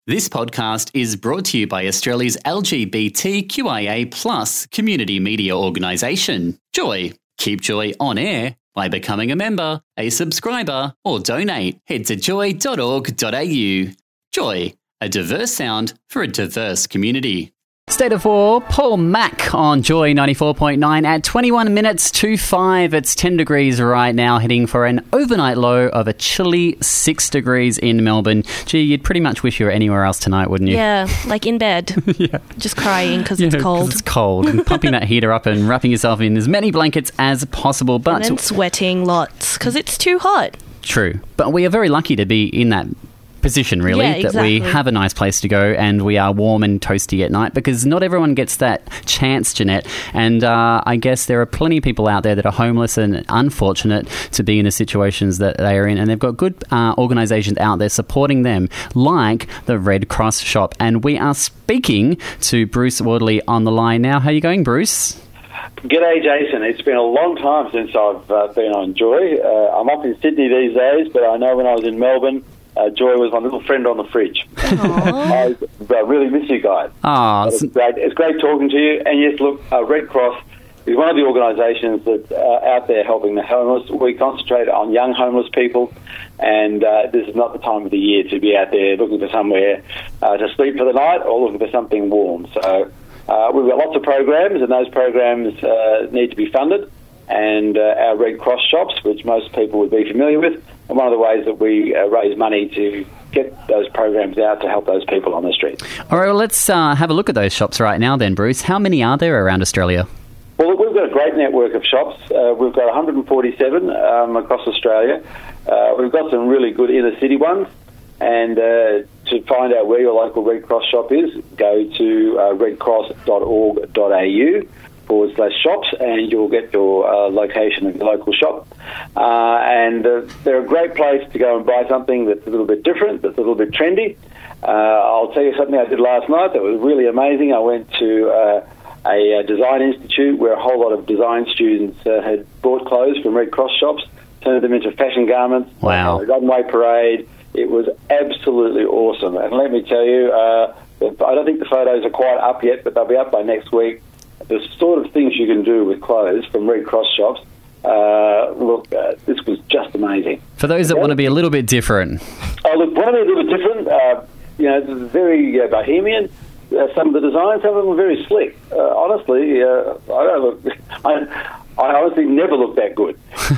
This podcast is brought to you by Australia's LGBTQIA+ community media organisation, Joy. Keep Joy on air by becoming a member, a subscriber, or donate. Head to joy.org.au. Joy, a diverse sound for a diverse community. State of 4, Paul Mac on Joy 94.9 at 21 minutes to 5. It's 10 degrees right now, heading for an overnight low of a chilly 6 degrees in Melbourne. Gee, you'd pretty much wish you were anywhere else tonight, wouldn't you? Yeah, like in bed. Yeah. Just crying because it's cold. 'Cause it's cold. And pumping that heater up and wrapping yourself in as many blankets as possible. But And then sweating lots because it's too hot. True. But we are very lucky to be in that position, really, Yeah, that we exactly. have a nice place to go and we are warm and toasty at night, because not everyone gets that chance, Jeanette. And I guess there are plenty of people out there that are homeless and unfortunate to be in the situations that they are in, and they've got good organisations out there supporting them, like the Red Cross Shop. And we are speaking to Bruce Wardley on the line now. How are you going, Bruce? G'day, Jason. It's been a long time since I've been on Joy. I'm up in Sydney these days, but I know when I was in Melbourne, Joy was my little friend on the fridge. I really miss you guys. It's great. It's great talking to you. And yes, look, Red Cross is one of the organisations that's out there helping the homeless. We concentrate on young homeless people, and this is not the time of the year to be out there looking for somewhere to sleep for the night or looking for something warm. So we've got lots of programs, and those programs need to be funded. And our Red Cross shops, which most people would be familiar with, are one of the ways that we raise money to get those programs out to help those people on the street. All right, well, let's have a look at those shops right now then, Bruce. How many are there around Australia? Well, we've got a great network of shops. We've got 147 across Australia. We've got some really good inner-city ones. And to find out where your local Red Cross shop is, go to redcross.org.au/shops, and you'll get your location of your local shop. And they're a great place to go and buy something that's a little bit different, that's a little bit trendy. I'll tell you something I did last night that was really amazing. I went to a design institute where a whole lot of design students had bought clothes from Red Cross shops, turned them into fashion garments. Wow. Runway parade. It was absolutely awesome. And let me tell you, I don't think the photos are quite up yet, but they'll be up by next week. The sort of things you can do with clothes from Red Cross shops, this was just amazing. For those that want to be a little bit different. Want to be a little bit different, very bohemian. Some of the designs, some of them were very slick. Honestly, I honestly never look that good.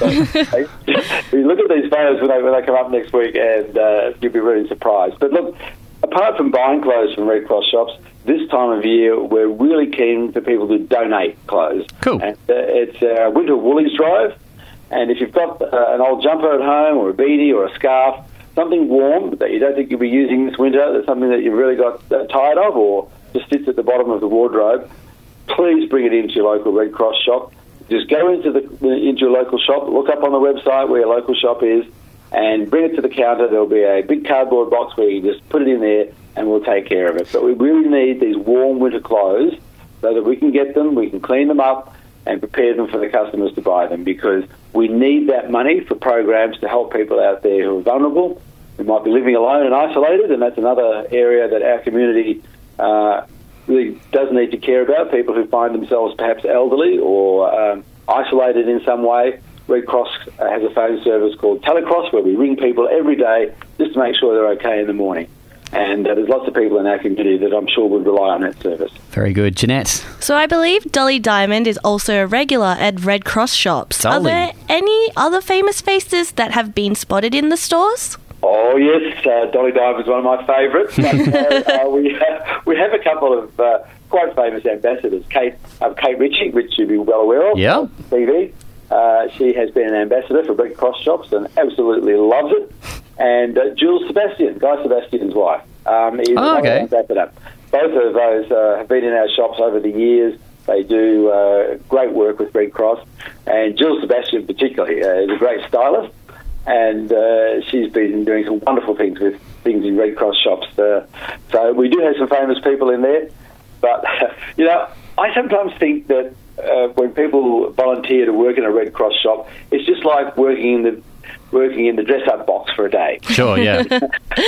You look at these photos when they come up next week, and you'll be really surprised. But look, apart from buying clothes from Red Cross shops, this time of year we're really keen for people to donate clothes. Cool. And it's our Winter Woolies Drive, and if you've got an old jumper at home or a beanie or a scarf, something warm that you don't think you'll be using this winter, that's something that you've really got tired of or just sits at the bottom of the wardrobe, please bring it into your local Red Cross shop. Just go into your local shop, look up on the website where your local shop is, and bring it to the counter. There'll be a big cardboard box where you can just put it in there and we'll take care of it. But we really need these warm winter clothes so that we can get them, we can clean them up and prepare them for the customers to buy them, because we need that money for programs to help people out there who are vulnerable, who might be living alone and isolated, and that's another area that our community really does need to care about, people who find themselves perhaps elderly or isolated in some way. Red Cross has a phone service called Telecross where we ring people every day just to make sure they're okay in the morning. And there's lots of people in our community that I'm sure would rely on that service. Very good. Jeanette? So I believe Dolly Diamond is also a regular at Red Cross shops. Dolly. Are there any other famous faces that have been spotted in the stores? Oh, yes. Dolly Diamond is one of my favourites. We have a couple of quite famous ambassadors. Kate Ritchie, which you'll be well aware of. Yeah. TV. She has been an ambassador for Red Cross shops and absolutely loves it. And Jules Sebastian, Guy Sebastian's wife, is another ambassador. Both of those have been in our shops over the years. They do great work with Red Cross. And Jules Sebastian particularly is a great stylist. And she's been doing some wonderful things with things in Red Cross shops. So we do have some famous people in there. But, I sometimes think that when people volunteer to work in a Red Cross shop, it's just like working in the dress-up box for a day. Sure, yeah.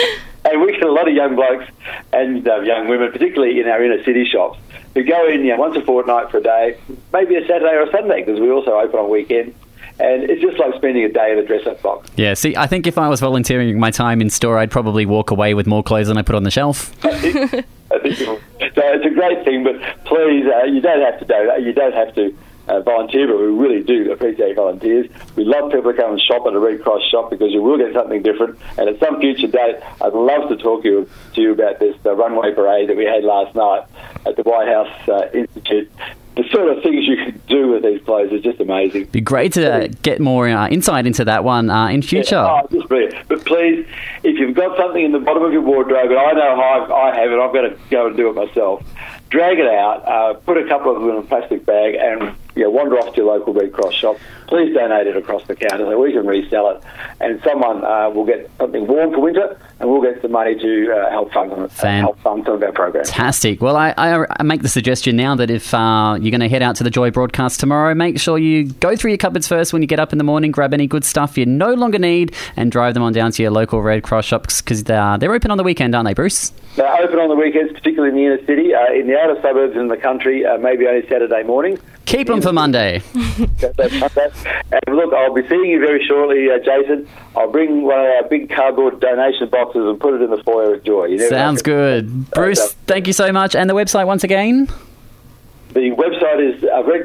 And we get a lot of young blokes and young women, particularly in our inner city shops, who go in once a fortnight for a day, maybe a Saturday or a Sunday, because we also open on weekends. And it's just like spending a day in a dress-up box. Yeah, see, I think if I was volunteering my time in store, I'd probably walk away with more clothes than I put on the shelf. I think so it's a great thing, but please, you don't have to donate. You don't have to volunteer, but we really do appreciate volunteers. We love people to come and shop at a Red Cross shop because you will get something different. And at some future date, I'd love to talk to you about this runway parade that we had last night at the White House Institute. The sort of things you can do with these clothes is just amazing. It'd be great to get more insight into that one in future. Yeah, just brilliant. But please, if you've got something in the bottom of your wardrobe, and I know how I have it, I'm going to go and do it myself, drag it out, put a couple of them in a plastic bag, and wander off to your local Red Cross shop. Please donate it across the counter so we can resell it, and someone will get something warm for winter, and we'll get some money to help fund some of our programs. Fantastic. Well, I make the suggestion now that if you're going to head out to the Joy broadcast tomorrow, make sure you go through your cupboards first when you get up in the morning, grab any good stuff you no longer need, and drive them on down to your local Red Cross shops, because they're open on the weekend, aren't they, Bruce? They're open on the weekends, particularly in the inner city. In the outer suburbs in the country, maybe only Saturday mornings. Keep them for Monday. And look, I'll be seeing you very shortly, Jason. I'll bring one of our big cardboard donation boxes and put it in the foyer at Joy. Sounds good. Bruce, thank you so much. And the website once again? The website is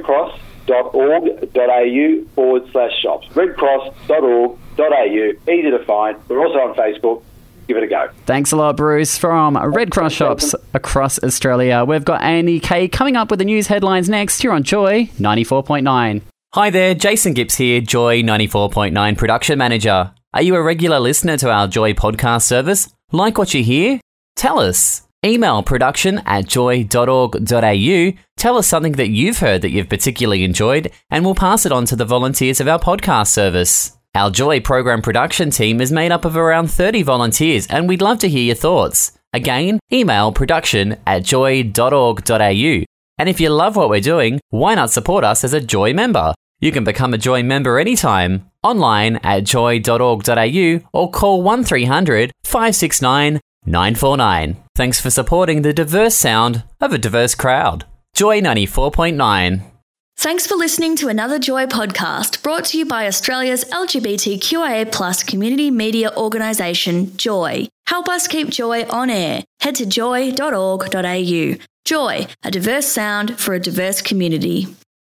redcross.org.au/shops. redcross.org.au. Easy to find. We're also on Facebook. Give it a go. Thanks a lot, Bruce. From Red Cross shops across Australia, we've got Annie Kay coming up with the news headlines next. You're on Joy 94.9. Hi there, Jason Gibbs here, Joy 94.9 Production Manager. Are you a regular listener to our Joy podcast service? Like what you hear? Tell us. Email production@joy.org.au. Tell us something that you've heard that you've particularly enjoyed, and we'll pass it on to the volunteers of our podcast service. Our Joy program production team is made up of around 30 volunteers, and we'd love to hear your thoughts. Again, email production@joy.org.au. And if you love what we're doing, why not support us as a Joy member? You can become a Joy member anytime, online at joy.org.au or call 1300 569 949. Thanks for supporting the diverse sound of a diverse crowd. Joy 94.9. Thanks for listening to another Joy podcast brought to you by Australia's LGBTQIA+ community media organisation, Joy. Help us keep Joy on air. Head to joy.org.au. Joy, a diverse sound for a diverse community.